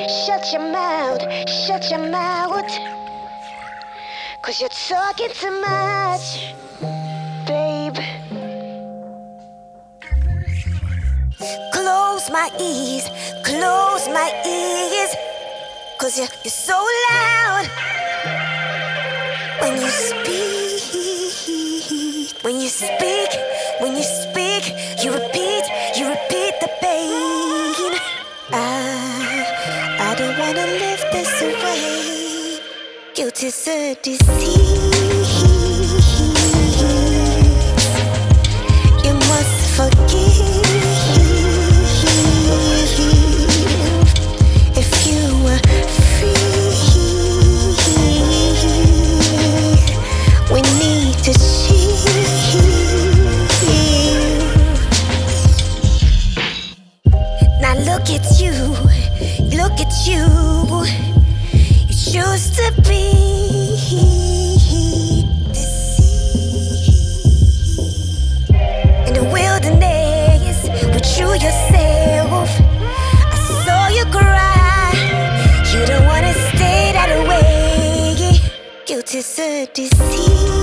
Shut your mouth, shut your mouth. 'Cause you're talking too much, babe. Close my ears, close my ears. 'Cause you're so loud when you speak. When you speak, when you speak, you repeat the pain. I don't wanna live this way. Guilt is a disease. You must forgive. If you were free, we need to chill. Now look at you, look at you. You choose to be deceived. In the wilderness, with you yourself, I saw you cry. You don't wanna stay that way. Guilt is a disease.